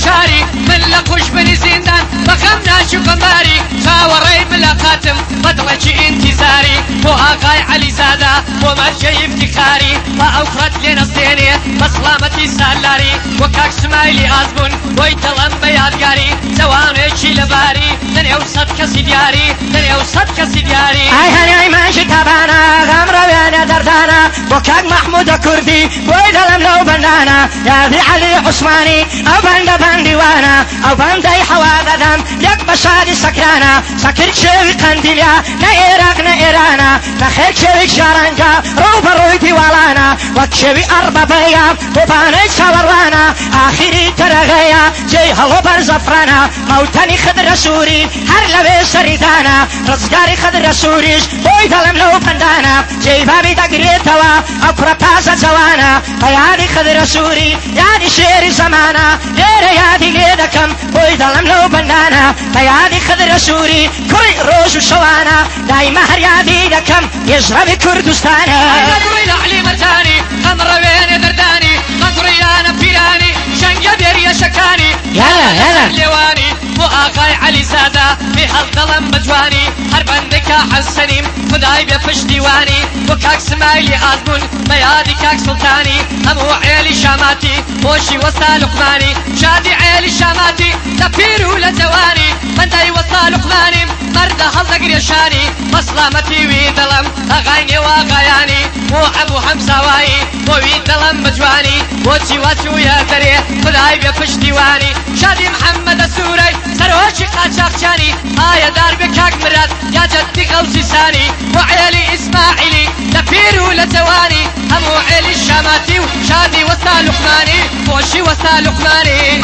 شاري من لقوش بني زندان بخم ناشو قماري شاوري ملاقاتم بدلتي انتظاري بو آقاي علي زادا بو مرجي افتخاري وأوفرت لنا الصيني بسلامتي سالاري وكاك سمايلي آزمون ويتلم بيادقاري زوانيكي لباري دنيا وصد كسي دياري دنيا وصد كسي دياري هاي هاي ماشي تابانا غمرة ويانا دردانا وكاك محمود كردي ويدلم لو بندانا يا ذي علي عثماني أو بند وانا أو بند أي حوادثم يك بشادي سكرانا سكر شوي قنديليا نيراك نيرانا نخير شوي شارنجا روبا رويتي والانا وكشوي أربع بيام وبانيك سورانا آخري ترغيا جي هلو برزفرانا موتاني خضر سوري هر لبي سريدانا رزقاري خضر سوريش ويدلم لو بندانا جي بابي تقريتوا أكرا باسا زوانا بيادي خضر سوري يادي شيري زمانا يادي ليدكم ويدلم لو بندانا بيادي خضر سوري كل روش وشوانا دايما هر يادي لكم يجرب كردستانا قدري لعلي مرتاني قمر وين درداني قدري انا بياني شنقة بيريا شكاني يلا لواني بو آقاي علي زادا في هالظلم بجواني هر بندكا حسنيم خداي بفش ديواني وكاك سمايلي آزمون بيادي كاك سلطاني همو عيلي شاماتي وشي وصا لقماني شادي عيلي شاماتي لبيرو لزواني من داي وصا لقماني مرد هالذقر يشاني مسلامتي ويدلم أغايني واغاياني مو أبو حمزاواي ويدلم بجواني وشي واتو يا دري خداي بفش ديواني شادي محمد السوري سروشي قاچاقچاني آيا دار بكاك مراد يا جدي غوثي ساني وعيلي إسماعيلي لبيرو لزواني همو عيلي الشاماتي وشادي وسا لقماني وشي وسا لقماني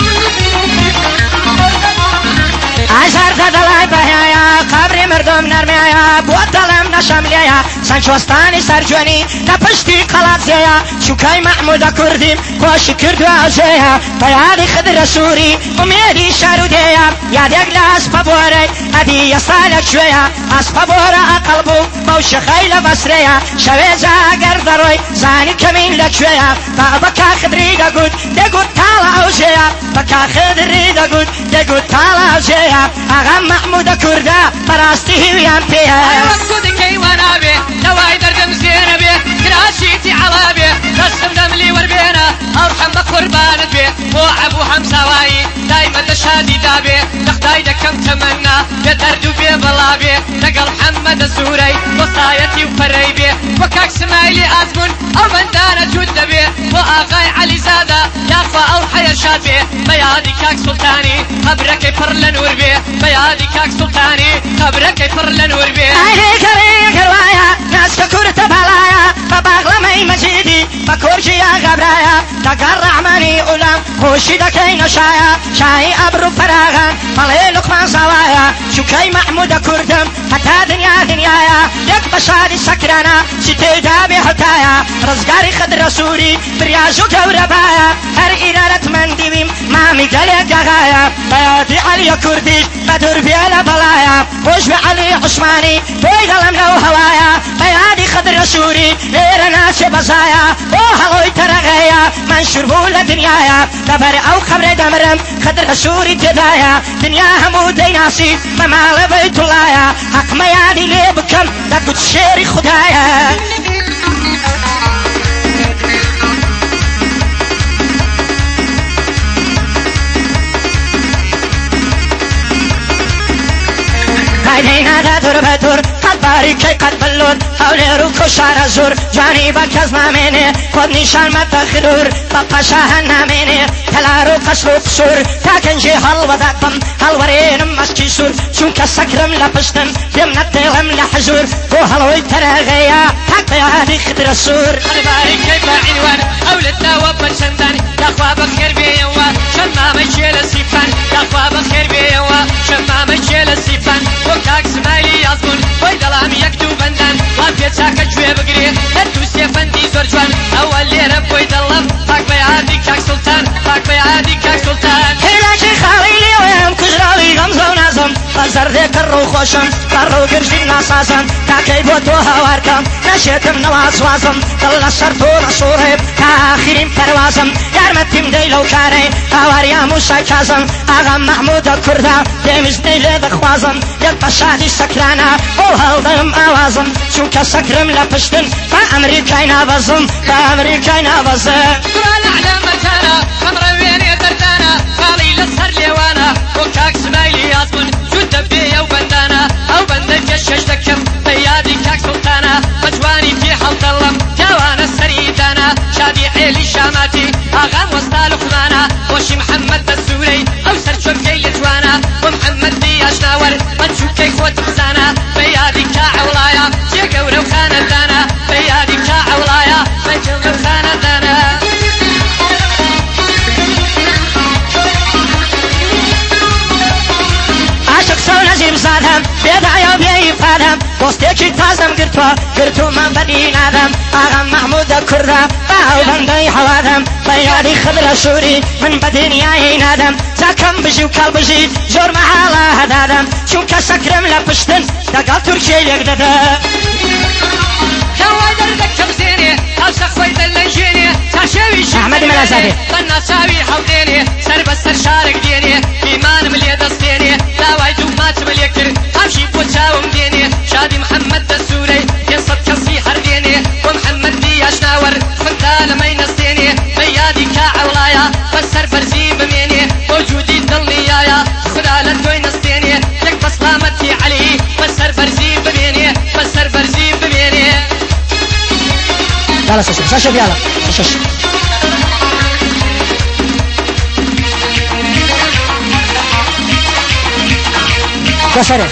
عشر دلاي بهايا قبري مردم نرميايا بوطلم نشمليايا سنشوستاني سرجوني نپشتي قلات زيا شوكاي محمود كرديم كوشي كردو عزيا بيادي خضر سوري وميدي شاروديا يادي اقلاس بابوري ادي يصالك شويا اس بابورا اقلبو موش خيلة بسريا شويزا قردروي زاني كمين لك شويا بابكا خضري دقود تالا عزيا بكا خضري دقود تالا عزيا أغام محمود كردا براستي ويان فيها وقود كيوانا بي نواي دردم زينة بي كراشيتي عوابي رسم دملي وربينا أرحم بقربان بي مو أبو حمزاواي دايما دشادي دابي نخداي دكم تمنى بدردو بي بلابي نقل محمد الزوري وصايتي وفريبي وكاك سمايلي آزمون أو بندانا جود بي وآقاي علي زادا ياخوا أو حير شاد بي بيادي كاك سلطاني قبرك يفر لنور بي بيادي كاك سلطاني قبرك يفر لنور بي أهلي كريك روايا ناس كورت بلايا فباغلمي مجيدي بكورجي يا غبرايا تقرع مني أولام خوشي دكي نشايا شاي أبرو فراغا مالي لقمان زوايا شوكي محمود كردم حتى دنيايا يك بشادي سكرانا ستي دابي حتايا رزقاري خضر سوري بريازو كوربايا هر إرادة من ديويم مامي قليك غايا بيادي علي كرديش بدر بيلا بلايا وش بعلي عثماني ويغلم لو هوايا بيادي خضر سوري ليرا ناس بزايا وهلوي ترغيا منشور بولا دنيايا دبر او خبر دمرم خضر سوري تدايا دنيا همو ديناسي ممال بيت الله حق ميادي لي بكم دقود شيري خدايا قايدينا دا دور بدور قد باريكي قد بلور حولي روكو شار زور جاني بكز ناميني خود نشان متخرور بابا شاهن ناميني تلا رو قصر قصور تاكنجي هلو داقم هلورينم مسكي سور چونك سكرم لپشتم يمنا ديلم لحزور وهلوي ترغيا تاك بيادي خدر السور قد باريكي بعنوان أولدنا وبنشندان ياخوا بخير بيوا شمامي جيل سيفان ياخوا بخير بيوا شمامي جيل سيفان وكاك سمايلي يازمون ويدلام يكتو بندان وابيتاك جوي بقري هدو سيفندي زور جوان أول ليرم ويدلم باك بيادي كاك سلطان باك بيادي كاك سلطان هلاكي خاليلي ويم كجراوي غمزة ونازم غزر ذيك الروخ وشم بڕۆ گرژی ناسازم تاکەی بۆ تۆ هاوارکەم نەشێتم نەوازوازم دڵ لەسەر تۆ ڕەسوڕێ تا ئاخرین پەروازم یارمەتیم دەی لەو کارەی هاواریام و شایکازم ئاغام مەحموودە کووردا پێویستەی لێ دەخوازم یەک بە شادی سەکرانە ئەو هەڵدەم ئاوازم چونکە سەکرم لە پشتن بە ئەمریکای نابەزم بە ئەمریکای نابەزم سوال علامەتانە ئەمڕە وێنێ دەردانە خاڵی لەسەر لێوانە بۆ کاک سمایلی یاسمون زوو دەبێ ئەو بەندانە ئەو بەندە کێشەش دەکەم بە یادی کاک سوڵتانە بە جوانی پێ هەڵدەڵم تاوانە سەریدانە شادی عێلی شاماتی ئاغام وەستا لوقمانە بۆشی محەممەد دەسوورەی ئەو سەر چۆمکەی لە جوانە بۆ محەممەدی ئاشناوەر بەچووکەی خۆت بزانە بە یادی کا عەوڵایە جێگەورە و خانەدانە بە یادی کا عەوڵایە بەجێگەورە و خانەدانە عاشق سەو نەزیم زادم بێدایە و بێئیفادەم دۆستێکی تازەم گرتومە بەدی نادەم ئاغام مەحموودە کووردا بە ئەو بەندەی هەوادەم بە یادی خدرە سووری من بە دنیایی نادەم زاکەم بژی و کاڵبژی زۆر مەحاڵە هەدادەم چونکە سەکرم لە پشتن لەگەڵ تورکیای لێک دەدەم کەوای دەردەکەم زێنێ ئەو سەخۆی دەلەنجێنێ تا شەوی ئەحمەدی مەلازادێ بە ناچاوی هەڵدێنێ سەر بەسەر شارێک دێنێ ئیمانم لێ دەستێنێ داوای دوو ماچم لێ کرد ئەوشی بۆ چاوم دێنێ شادی محەممەد دەسوورەی پێسەد کەسی هەردێنێ بۆ محەممەدی ئاشناوەر خدا لەمەی نەستێنێ بە یادی کا عەوڵایە بەسەر بەرزی بمێنێ بۆ جوودی دڵنیایە خدا لە تۆی نەستێنێ یەک بە سڵامەتی عەلی بەسەر بەرزی بمێنێ بەسەر بەرزی بمێنێ يلا ساشا يلا ساشا كسره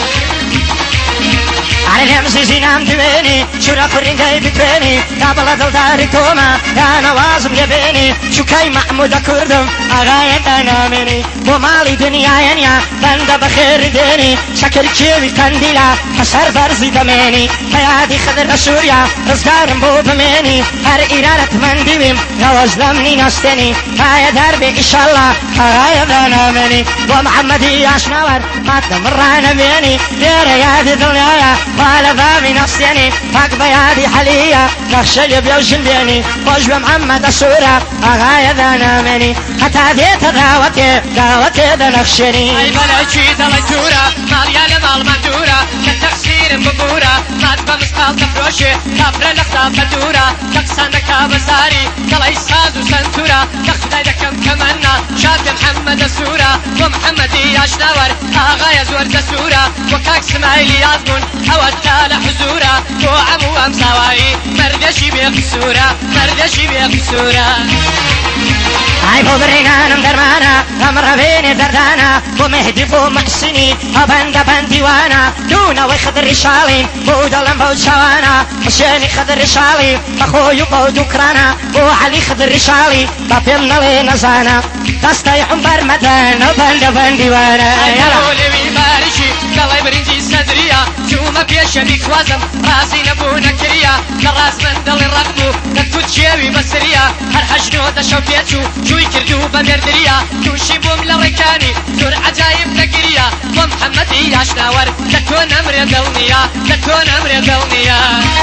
على نمسي زينام دويني شورا فرين جاي بتويني قابل دلداري توما يا نوازم يبيني شو كاي محمود كردم أغاية أنا مني ومالي دنيا ينيا بند بخير ديني شكر كيوي كنديلا حسر برزي دميني حياتي خضر سوريا رزقارم بو بميني هر إرادة من ديويم نوازلمني نستني هاي دربي إن شاء الله أغاية أنا مني ومحمدي أشنور ما تمرنا بيني يا رياض دنيا وعلى بابي نفسيني حق بيادي حلية نخش اللي بيوش البيني خوش بمحمد السورة أغاية ذانا مني حتى ديت دعوتي ذا نخشني أي بلاجي دلتورة ماليا لمال مندورة كتخسير ببورة ما تبقى مسقال تفروشي كافرة لخطا بدورة تقسان دكا بزاري دلي ساز وسنتورة تخداي دكم كمنا شاد محمد السورة ومحمدي أشنور أغاية زور دسورة وكاك سمايلي يازمون حوالتا لحزورة وعمو أمساوائي مردشي بيقصورة مردشي بيقصورة هاي بو برينانم درمانا امر بيني دردانا بو مهدي بو محسني بند ديوانا دونا وخضر رشالي بو دلم بو شوانا حسيني خضر رشالي اخوي بو دكرانا بو علي خضر رشالي بابيمنا لينزانا دستي حنبر مدان بند ديوانا قولي بارشي دلي برنجي صدريا شوما بيشبي خوازم راسي نبونا كريا لراس من دل الرغبو نكتو تشيوي بسريا هر حجنو دشوكيتو شوي كردو بمردريا توشي بوم لركاني دور عجايب نقريا ومحمدي عشناور لكون امر دلنيا لكون امر دلنيا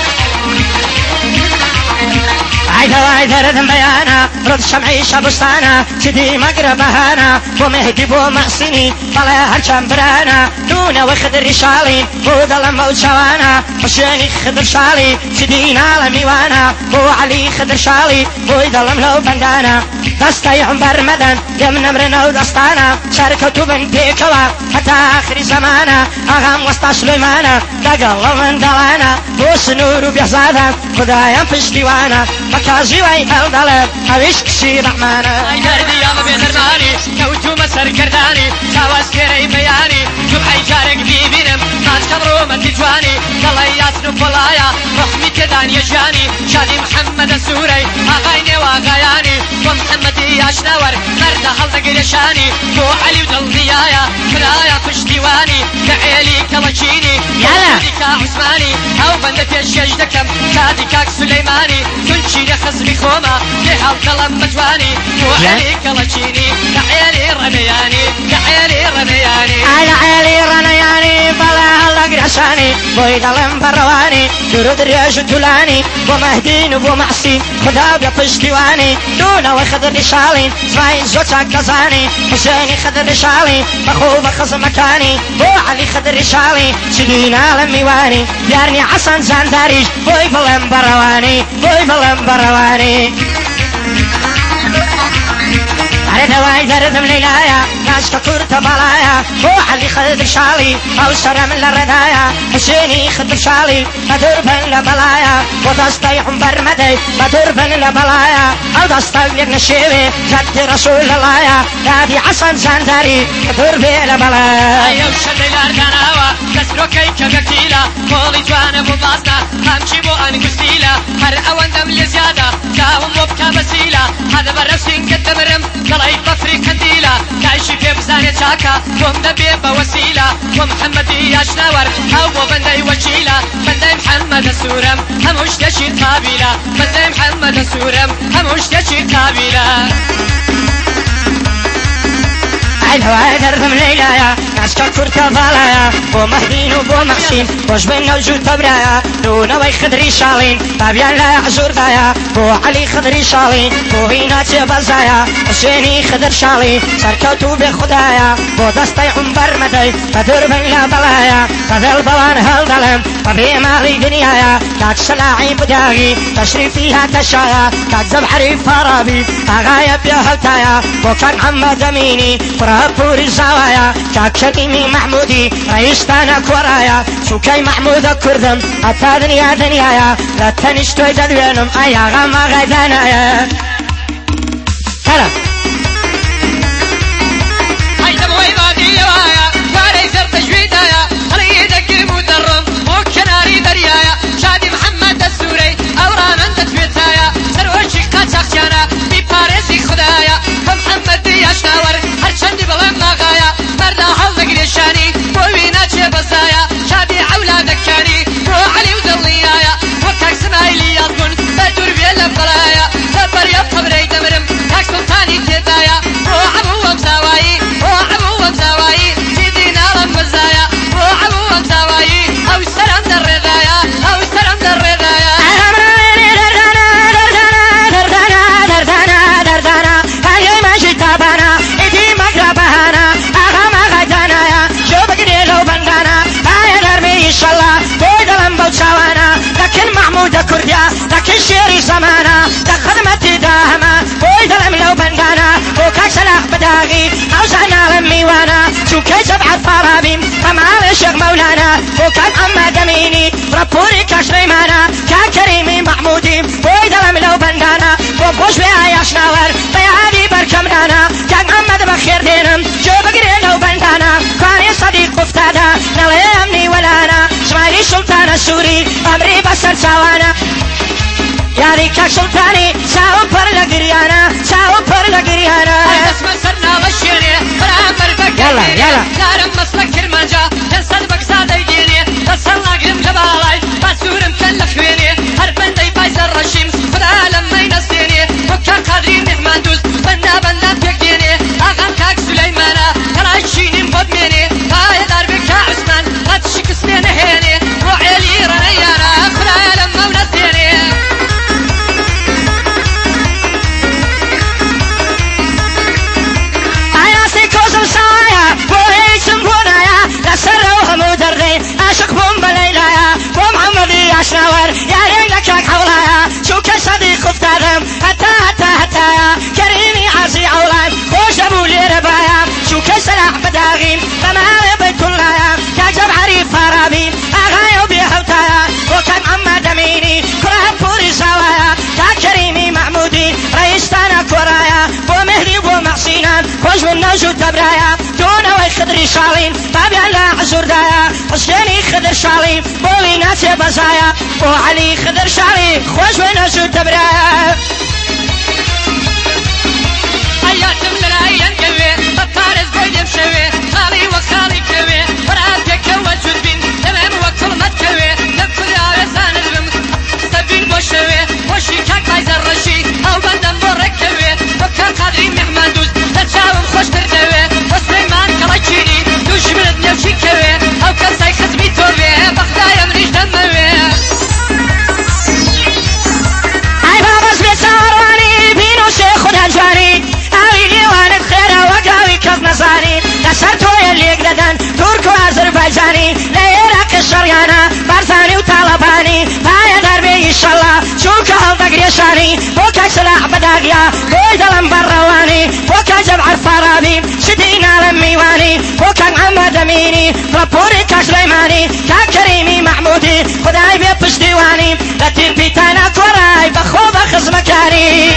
عايدة ردم بيانا رد شمعي شبستانا سيدي مقرب هانا ومهدي بو محسني طلع هرشان برانا دونا وخضر رشالي بو دلم بو شوانا حسيني خضر شالي سيدي نال ميوانا بو علي خضر شالي بو دلم لو بندانا دستي عنبر مدن يمن امرنا ودستانا شاركتو بن بيكوا حتى آخر زمانا أغام وسط سليمانا دقل من دلانا بو سنور بيحزادا خدايا فش ديوانا مكازي وي الدلب هويش كسي رحمانا اي دردي يا بيدرماني كوتو مسر كرداني شاواز كيري بياني جمعي جارك بيبينم ماش كمرو من تجواني الله ياسنو بولايا رحمي كدان يجاني شادي محمد السوري اغايني واغاياني ومحمدي اشناور مرد هل دقرشاني بو علي ودل نيايا كرايا فش ديواني كعيلي كلاشيني يلا عثماني او بندت الشيش دكم شادي كاك سليماني كنشي نخص بخوما لحال كلام مجواني وعلي كلاشيني كعيلي رمياني كعيلي رمياني على عيلي رمياني بلا هلا عساني بوي دلم برواني درود رياج تولاني ومهدين ومعسي خدا بيطشتواني دون وخضر شالين زماين زوجك كزاني حسيني خضر شالي مخوب خز مكاني بو علي خضر شالي سيدينا لميواني ديارني حسن زانداريش بوي بلم برواني بوي بلم برواني على دواي دردم ليلايا ناس كورت بلايا بو علي خضر شالي او سرم للردايا حسيني خضر شالي بدر بن لبلايا ودستي عمبر مدي بدر بن لبلايا او دستي ابن الشيبي جد رسول الله نادي حسن زندري بدر بن لبلايا ايو شدي لارداناوا دسرو كي كغكيلا مولي جوان ابو باسنا همشي بو انقستيلا هر اوندم لزيادة داوم وبكا بسيلا هذا برسين قدمرم قلعي بفري كنديلا كايشي في بزاني تشاكا ومدبي بوسيلة ومحمدي ياشناور او بو بندي وجيلا بندي محمد السورم هموش دشي قابيلة بندي محمد السورم هموش دشي قابيلة الهواء درهم ليلايا ناس كورتا بالايا بو مهدين وبو محسين وش بين وجود تبرايا دون وي خضري شالين طابيان لا عزور دايا بو علي خضري شالين بو هينا تبزايا حسيني خضر شالين سركوتو بخدايا بو دستي عمبر مدي بدر بين لا بلايا فذل بوان هالدلم طبي مالي دنيايا تاك سلاعي بداغي تشري فيها تشايا تاك زبحري فرابي اغايب يا هلتايا بو كان محمد اميني بوري الزوايا كاكشريمي محمودي رئيس تانا كورايا شوكاي محمود كردم حتى دنيا دنيايا لا تنشتوي دلوينم ايا غما غيدانايا كلام هيدا موي بادي لوايا واري زر تجويدايا خلي يدك مدرم وكناري دريايا شادي محمد السوري اوران انت تبيتايا سروشي قاتخيانا بباريسي خدايا ومحمد ياشناور هرشندي بلم ناغايا مردا حظك ليشاني بوينا تشي بزايا شادي اولادك كاني بو علي ودليايا وكاك سمايلي يضمن بدور بيلا بلايا دبر يبطبري دمرم كاك سلطاني تيدايا بو عبو ومزاواي بو عبو ومزاواي سيدينا رمزايا بو عبو ومزاواي او سرم درردايا او سرم دردايا لكن محمود كرديا لكن شيري زمانا لخدمتي داهما بويد لو بندانا وكاك سلاح بداغي اوزعنا لميوانا شو كي سبعة فرابيم فمال الشيخ مولانا وكاك محمد اميني ربوري كشريمانا كاكريمي محمودي بويد لو بندانا وبوش بيها ياشناور بيعادي بركمرانا كاك محمد بخير دينم جو بقري لو بندانا كاني صديق افتادا نوي امني ولانا اسماعيلي سلطان السوري امري بسر ساوانا يا ريكا سلطاني ساو برلا قريانا ساو برلا قريانا اسمع سرنا وشيني برامر بكيني يلا دارم مسلك كرمانجا تنسل بكسادة يجيني تصلنا قرم جبالاي بسورم كالخويني هربن دي بايز الرشيم خدا لما ينسيني وكا قادرين نحمان دوز بندا بيكيني اغام كاك سليمانا كلايشيني مبميني هاي داربكا عثمان غتشك سنين هيني وعيلي رنيانا خدا لما ونسيني شاور يا رينك حولايا شو كصديق افتادم حتى يا كريمي عزي عولان خوش ابو لي ربايا شو كسلاح بداغين فما بيت كلها كاجب عريف فرابين اغايو بيهوتايا وكان محمد اميني كلها بوري زوايا كريمي محمودي رئيس تانا كورايا بو مهدي بو محسينان خوش من نوجو تبرايا دون وي خضري شالين بابي على عزور دايا حسيني خضر شالين بوي ناسي بزايا بو علي خضر شالين خوش من نوجو تبرايا حياتم للعين قوي بطارز بويدم شوي خالي وخالي كوي براتك وجود بين تمام وكل ما تكوي نفذ يا وزان الرم سبين بوشوي وشي كاك عايز الرشي او بندم بركوي وكان قادرين محمد دوز تتشاوم خوش تردوي وسليمان كلايشيني دوش من النوشي كوي او كان ساي خزمي توبي جاني ليرك الشريانة بارزاني وطالباني بايا دربي إن شاء الله شوك هالدق ريشاني بوكا سلاح بداقيا بويد الانبرواني بوكا جمع الفرابي شدينا لميواني بوكا محمد أميني ربوري كسليماني كريمي محمودي خداي بيبش ديواني لتين بيتانا كوراي بخوب أخذ مكاني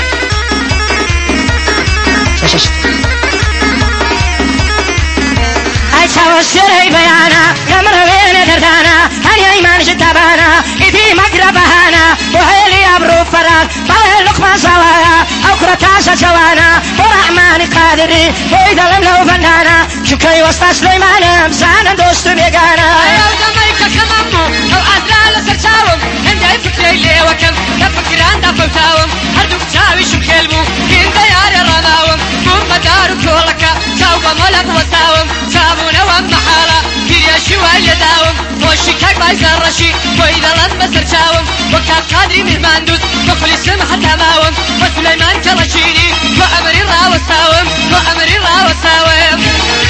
هاي توسري بيانا قمر وين دردانا هاي ايمان جدبانا ايدي مقربهانا وهيلي ابرو فراغ طلع لقمة زوايا او كرتاسة جوانا ورحماني قادري ويدا لمنو فنانا شكري وسط سليمان مزانا دوست بيقانا ايو دميك كمامو او عزلال سرچاوم هندي فكري لي وكم لفكر عند فوتاوم هردوك جاوي شو كلمو كين دياري رماوم بوم مدارو كولكا جاوبا ملك وساوم جابونا ومحالا كيريا شوية داوم وشكاك بايز الرشي وإذا لما سرچاوم وكاب قادري مهماندوس مخلص حتى ماوم وسليمان كرشيني وأمري راوساوم وأمري راوساوم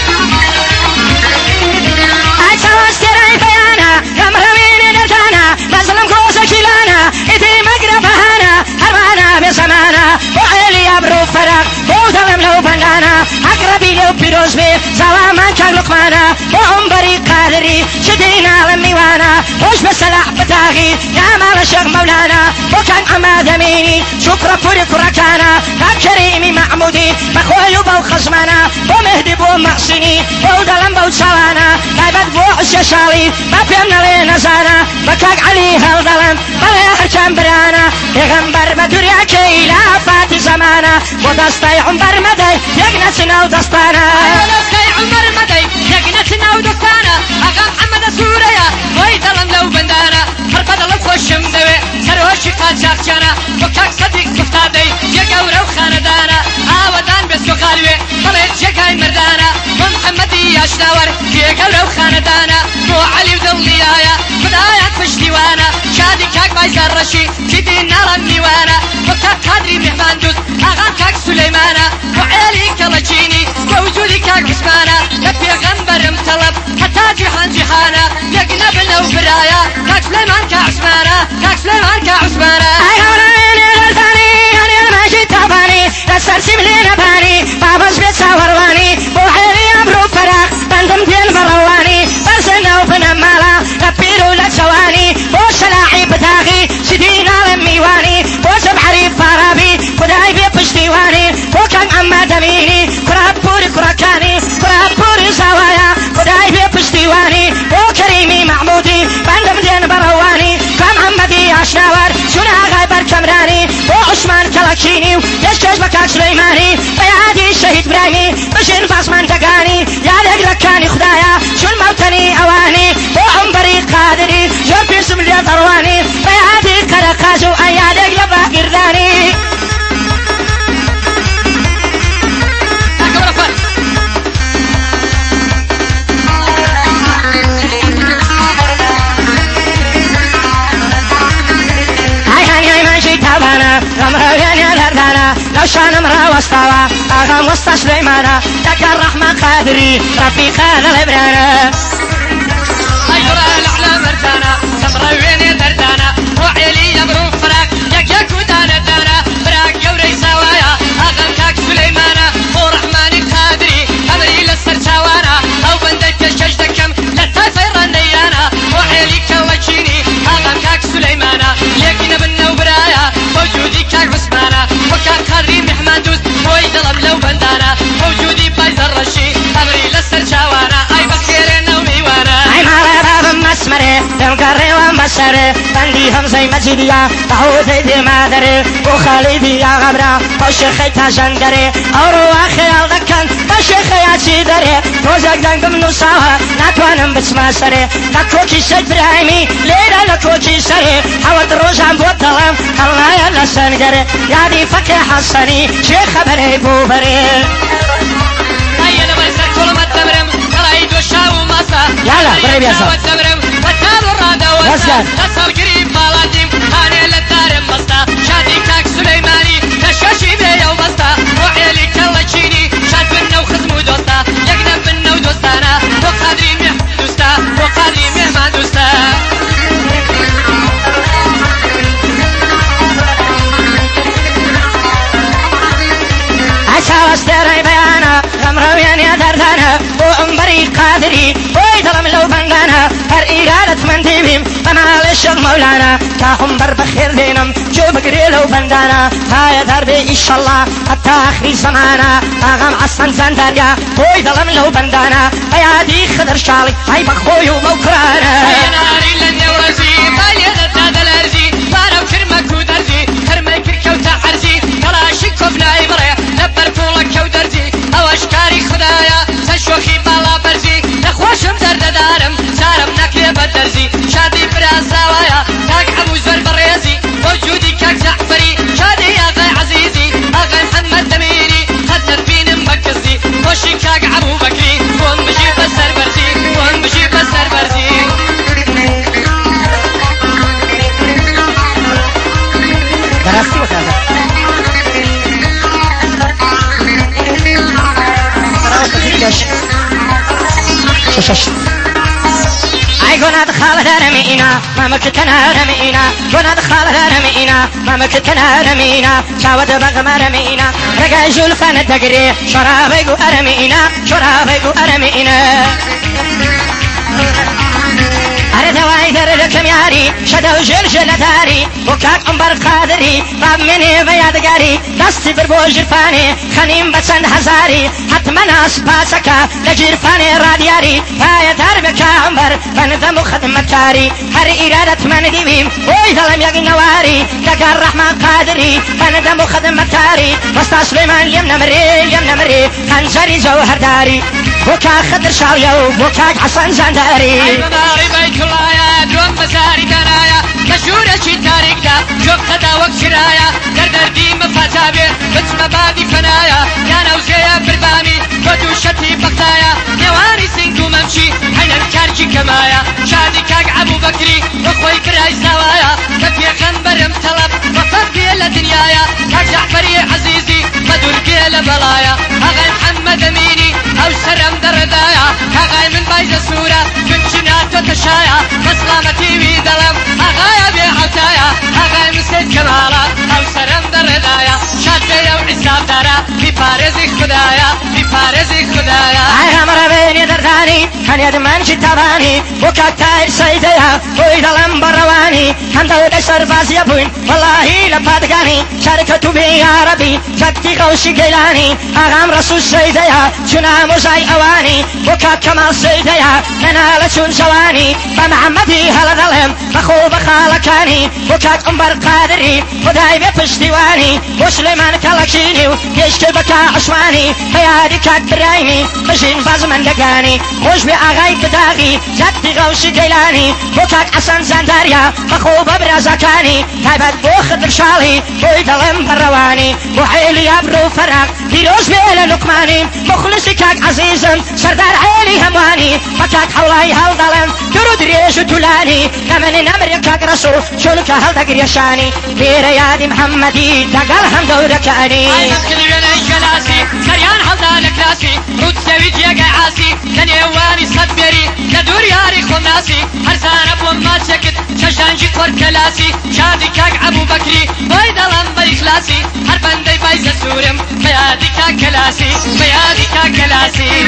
توسري بيانا قمر وين دردانا بظلم كوسا كيلانا ايدي مقربهانا هرمانا بزمانا وعيلي ابرو فراغ وظلم لو بنانا اقربي لو بيروز بي زوامان كان لقمانا وعنبري قادري شدينا لميوانا وش بسلاح بتاغي يا مال الشيخ مولانا وكان عماد اميني شكرا فوري كركانا كريمي محمودي بخوي وبو خصمانا ومهدي بو محسني وظلم بو سوانا قايبت بو الششاوي ما فهمنا لي نزانا بكاك علي هالظلم بلا هرشان برانا يغنبر بدوريا كي لا فاتي زمانا ودستي عمبر مدي يقنسنا ودستانا ودستي عمر مدي يقنسنا ودستانا أغام حمد سوريا ويدلم لو بندانا هربد لفوشم دوي سروشي قاد شاخشانا وكاك صديق كفتادي يقورو خاندانا آودان بسكو خالوي طلعت شقاي مردانا ومحمدي ياشناور يقورو خاندانا مو علي ودوليايا خدايات فش ديوانا شادي كاك بايز الرشي كدي نار النيوانا وكاك قادري مهماندوس أغام كاك سليمانا وعيلي كالجيني ووجودي كاك عثمانا نبي غنبر مطلب حتى جيحان جيحانا يقنبنا وبرايا كاك سليمان كعثمانا كاك سليمان كعثمانا اي هولاني درداني هاني الماشي تاباني لسرسي ملينا باني باباش بيت ساورواني وعيلي ابرو فراغ بندم دين برواني برسنا وبنمالا لبيرو لجواني وشلاعي بتاغي شدينا لميواني وسبحري فارابي خداي بيبش ديواني وكان عماد اميني كرابوري كراكاني كرابوري زوايا خداي بيبش ديواني وكريمي محمودي بندم دين برواني كان عمدي عشناور شنا غايبر كمراني وعثمان كلاكيني يشكش بكاك سليماني بيعادي الشهيد برايمي بشين فاسمان دقاني يا لقلكاني خدايا شو الموتني اواني وعنبري قادري جرب اسم لي ضرواني بيعادي كرقازو ايا لقلبا قرداني لو شان امرأة وسطاوة اغام وسط سليمانا ذكر الرحمة قادري ربي خان الابرانا ايضا الاعلام مرتانا سمرة وين دردانا وعيلي يبرو فراق يك ودانا دانا براق يوري سوايا اغام كاك سليمانا ورحماني قادري امري للسرچاوانا او بندك كشش دكم للتافير النيانا وعيلي كوجيني اغام كاك سليمانا ليكنا بنا وبرايا وجودي كاك عثمانا وكاك قادري محماندوس ويدلم لو بندانا وجودي بايز الرشي امري للسرچاوانا اي بخير نومي وانا اي مارا مسمري تنكري ومسري بندي همزي مجيديا تعودي دي مادري وخالدي يا غبرا وشيخي تاجندري اورواخي الدكان وشيخي عشيدري روزك دنك منوصاها ناتوانم بسما سري لكوكي سيد برايمي ليلة لكوكي سري حوض روزان بوطلم خلنا يلا سنجري يا دي فكي حسني شيخ بري بوبري اينا بيسر كل ما تمرم رايد وشاو ماسا يلا بريب يا صاحب تمرم وتابو الرادة وسا تصل قريب مالاتيم هاني للدارم مستا شادي كاك سليماني تشاشي بيا ومستا وعيلي كالجيني شاد منا وخزمو دوستا يقنب منا ودوستانا وقادري محدوستا تاوستري بيانا غمرويان يا دردانا وعنبري قادري ويدلم لو بندانا هر إرادة من ديبهم بمال الشغ مولانا كاهم بر بخير دينم جو بقري لو بندانا هاي دربي إن شاء الله حتى آخر زمانا أغام عصن زندريا ويدلم لو بندانا بيادي خضر شالي هاي بخوي وموكرانا يا ناري لن يورزي بالي داد الأرزي بارو كرمك ودرزي كرمي كركو تعرزي كلاشي كوبناي بري نبر طولك ودرزي أو أشكاري خدايا سشوخي بالا برزي نخوشم درد دارم سارم نكلي بدرزي شادي برازاوايا كاك عمو زور بريزي وجودي كاك زعفري شادي يا غي عزيزي أغي محمد دميري خدر بين مكزي وشي كاك عمو بكري وهم بجي بسر برزي وهم بجي بسر برزي درستي وكذا شش اي قنا دخل رمينا ما مكتنا رمينا قنا دخل رمينا ما مكتنا رمينا شاود بغم رمينا رجع جلفان الدقري شرابي رمينا شرابي رمينا أردواي دركم ياري شدو جرجل داري وكاك عمبر قادري باب مني بيادقاري دستي بربو جرفاني خنيم بسند هزاري حتما ناس باسكا لجرفاني رادياري فايا دربك عمبر بندم خدمتاري هر إرادة من ديبيم ويدلم يقنواري دقار رحمة قادري بندم خدمتاري وسط سليمان اليم نمري خنجري جوهر داري وكاك خضر شاويو وكاك حسن زنداري بيت الله يا دوم مساري دنايا مشهورة شي تاريخ دا شوف خدا وكشرايا دردر دي مفاتابي بتم بادي فنايا كان وزيا بربامي ودو شتي بقتايا نواني سنكو ممشي حين الكارجي كمايا شادي كاك عبو بكري وخوي كراي سوايا كفي خنبرم طلب وفبي لدنيايا كاك جعفري عزيزي بدور قيل بلايا اغاي محمد اميني او سرم دردايا اغاي من بايز السورة كنت جنات وتشايا مسلامتي ويدلم اغايا بيعوتايا اغاي مسيد كمالا او سرم دردايا شادية وعساب دارا بفارزي خدايا بفارزي خدايا اي همرا بيني درداني هن يدمان جتاباني وكاك تاير سيديا ويدلم برواني هندو دسر بازي بوين والله لبادقاني شاركتو بي يا ربي شكتي غوشي قيلاني اغام رسول سيديا شنا مزاي اواني وكاك كمال سيديا منالة شون شواني بمحمدي هلا ظلم بخوب خالكاني وكاك عمبر قادري خداي بفش ديواني وسليمان كالكشيني يشكي بكا عشواني بيادي كاك برايمي بجين باز من دقاني خوش بي اغاي بداغي جدي غوشي قيلاني وكاك حسن زنداريا بخوب برازكاني تايبت بو خضر شالي ويدلم برواني وحيلي ابرو فرق ديروز بيلا لقماني مخلصي كاك عزيزم سردار عيلي همواني فكاك حولاي هل ظلم درود ريش تولاني كمن نمر كاك رسول شلك هل دقر يشاني بيريادي محمدي دقال هم دوركاني اي مكلي بيني كلاسي كريان هل دالك راسي رود سويت يقع عاسي لنيواني صبري لدور ياري خماسي هرزان ابو ما سكت شجانجي كور كلاسي شادي كاك ابو بكري ويدلم بريخلاسي هربن دي بايز سورم بيادي كاك كلاسي بيادي كاك كلاسي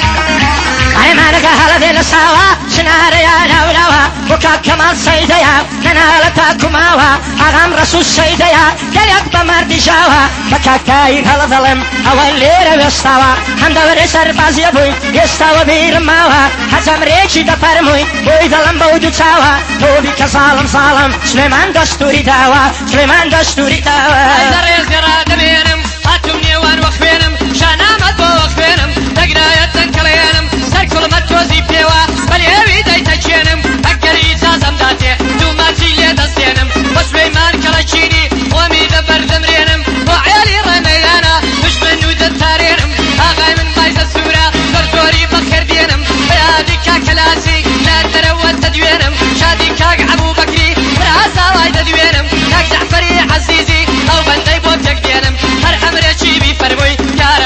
أنا ما لقى هلا ذي السوا سنار يا لولوا وكاك كمال سيديا ننالتا كماوا أغام رسول سيديا قال يقبى مرد جاوا بكاك تاير هلا ظلم أول ليرة يستوى هندور سرباز يبوي يستوى بيرماوا حزم ريشي دفرموي ويدلم بودو تاوا توبي كظالم ظالم سليمان دستوري داوا سليمان دستوري داوا أيضا يزراد بينم هاتم نيوان وخبينم شانامت بو وخبينم دقنا يتنكلينم سركل متوزي بيوا بليوي دايتاكينم أكري زازم داتي دوماتي لي دستينم وسليمان كلاچيني ومي دبر دمرينم وعيالي رميانا مش من ودن تارينم آغاي من بايز السورة دردوري بخير دينم بيادي كاكلاسي لا تروت تدوينم شادي كاك عبو بكري براسا واي تدوينم كاك جعفري عزيزي أو بندي بوب تقدينم هر أمر شي بفرموي يا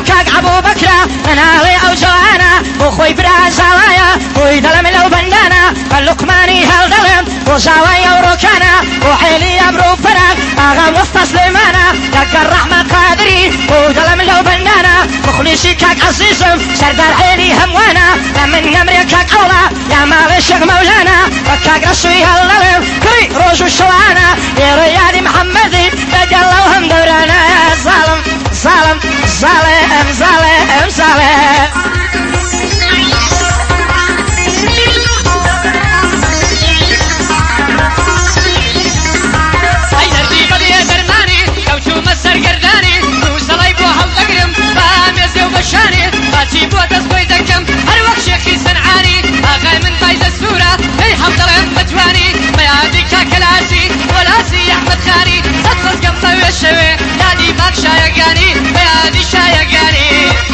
كاك أبو بكرة مناوي أو جوانا وخوي برازاوايا ويدلم لو بندانا فاللقماني هالدلم وزاوية وروكانا وحيلي أمرو فرق أغام وسط سليمانا كاك الرحمة قادري ودلم لو بندانا مخلصي كاك عزيزم سردار حيلي هموانا لمن نمري كاك أولا يا مالي الشيخ مولانا وكاك رسوي هالدلم كري روج وشوانا يا ريادي محمدي تجلوهم دورانا ظالم ظالم ظالم ظالم ظالم سرگردانی روسڵی بۆ هەڵدەگرم بە مێزێ و بەشانی باچی بۆ دەست بۆی دەکەم هەر وەک شێخی سەنعانی ئاغای من فایزە سوورە دەی هەڵدەڵێم بەجوانی بەیادی کاکەلاسی وەلاسی ئەحمەد خانی سەد خۆزگەم بەوێ شەوێ یادی ماک شایەگانی بەیادی شایەگانی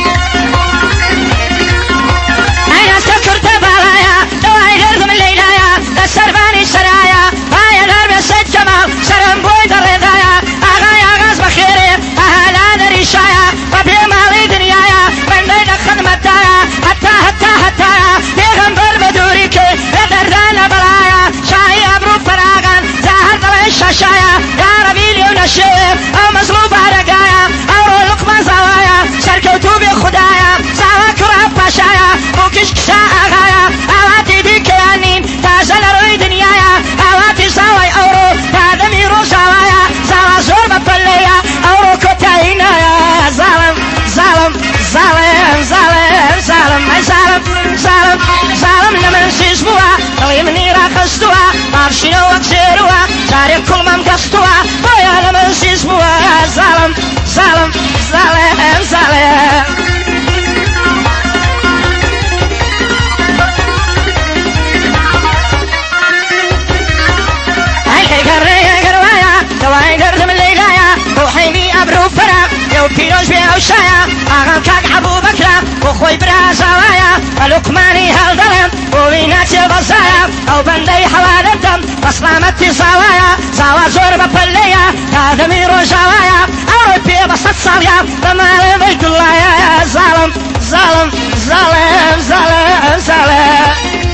ئەیەستە کورتە باڵایە دەوای گەردم لەیلایە لە سەربانی سەرایە باە دەربێ سەید کەماڵ سەرم بۆی دەڕێدایە ئاغای ئاغاز بەخێرێ ئەهالا دەریشایە بە پێ ماڵی دنیایە بەندەی لە خدمەتایە هەتا هەتا هەتایە پێغەمبەر بە دووری کرد لە دەردان لە بەڵایە شاهی ئەبروو فەراغان جا هەر دەڵێ شەشایە یا ڕەبی لێو نەشێوێ ئەو مەزلوو بارەگایە ئەوڕۆ لوقمان زاوایە سەرکەوتوو بێ خودایە زاوا کوڕە پاشایە بۆ کش کشا ئاغایە ئاواتی دیکەیان نین تازە لە ڕۆی دنیایە ئاواتی زاوای ئەوڕۆ تادەمی ڕۆژاوایە زاوا زۆر بەپەلەیە ئەوڕۆ کۆتایی نایە زاڵم زاڵم زاڵم زاڵم زاڵم ئەی زاڵم زاڵم زاڵم لە من سیز بووە دڵی منی ڕاخستووە ماشینە وەک زێرووە جارێک کوڵمەم گەستووە بۆیە لە من سیز بووە زاڵم زاڵم زاڵم زاڵم دەوای گەردم لەیلایە بۆ حەیمی ئەبروو فەرق لێو پیرۆز بێ ئەو شایە ئاغام کاک عەبوو بەکرە بۆ خۆی برازاوایە بە لوقمانی هەڵدەڵێم بۆی ناچێ بەزایە ئەو بەندەی حەوالەتم بە سڵامەتی زاوایە زاوا زۆر بەپەلەیە تادەمی ڕۆژاوایە ئەوڕۆی پێ بە سەد ساڵیە بە ماڵێ بەیتوڵایە زاڵم زاڵم زاڵم زاڵم زاڵم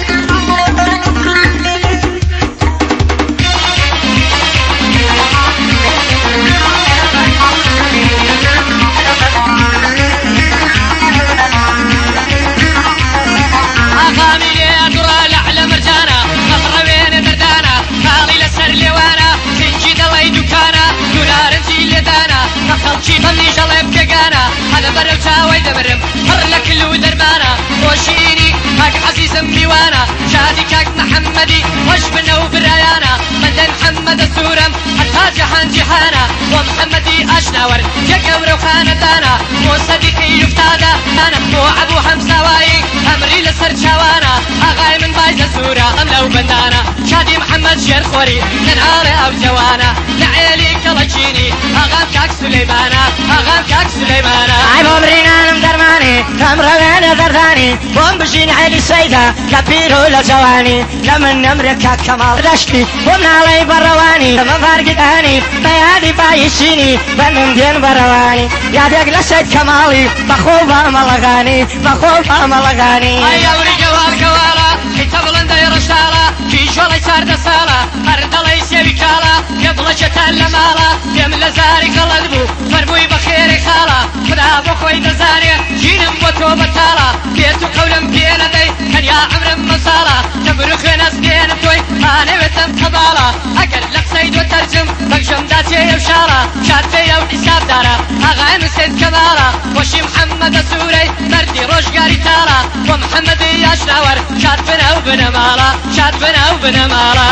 خەڵکی بەمنی ژەڵێ بکەگانە هەدە بەرەو چاوەی دەبرم هەر لە کل و دەرمانە خۆشیری کاک عەزیزم میوانە شادی کاک محەممەدی خۆش بنە و برایانە مەدەن حەممەدە سوورم هەتا جەهان جیهانە بۆ محەممەدی ئاشناوەر یەک گەورە و خانەدانە بۆ سەدیقی لوفتادە دانە بۆ عەبوو هەمساوایی ئەمری لەسەر چاوانە ئاغای من بایزە سوورە ئەم لەو بەندانە شادی محەممەد ژێرخۆری نەناڵێ ئەو جەوانە لە عێلی کەڵەچینی ئاغام کاک سولەیمانە ئاغام کاک سولەیمانە ئای بۆ برینانم دەرمانی ئەم ڕەوێنە دەردانی بۆم بژین عێلی سەیدا کە پیر و لە جەوانی لە من نەمرێ کاک کەماڵ دەشتی بۆم ناڵەی بەڕەوانی لەمە بارگدانی بە یادی بایسینی بە من دێن بەڕەوانی یادێک لە سەید کەماڵی بەخۆ بە مەڵەغانی بەخۆ بە مەڵەغانی ئای ئەوری گەوار گەوارە کەیتە بڵندەی ڕەشداڵە کیژۆڵی چاردە ساڵە هەر دەڵی سێوی کاڵە پێ بڵەچەتان لە ماڵە پێم لە زاری گەڵت بوو فەرمووی بە خێری خاڵە خدا بۆ خۆی دەزانێ ژینم بۆ تۆ بەتاڵە پێت و قەولم پێ نەدەی هەریا عەمرم مەساڵە تەبر و خوێنەس دێنم تۆی هانەوێتم کەباڵە ئەگەر لە قسەی دۆ تەرجم بەگشەمدا تێیە و شاڵە شاد پێیە و حیسابدارە ئاغای مسێت کەماڵە وەشی محەممەدە سوورەی مەردی ڕۆژگاری تاڵە بۆ محەممەدی ئاشناوەر شاد بنە و بنە ماڵە شاد بنە و بنە ماڵە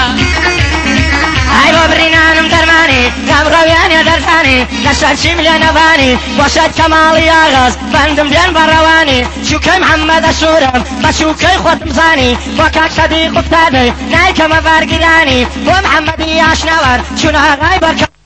ئای بۆ برینانم دەرمانی گام ڕەویانێ دەردانی لەسەر چیم لێ نەبانی بۆ سەید کەماڵی ئاغاز بەندم دێن بەڕەوانی چووکەی محەممەدە سوورم بە چووکەی خۆتم زانی بۆ کاک سەدیق ئوفتادەی نایکەمە بارگیرانی بۆ محەممەدی ئاشناوەر چون ئاغای بەرکە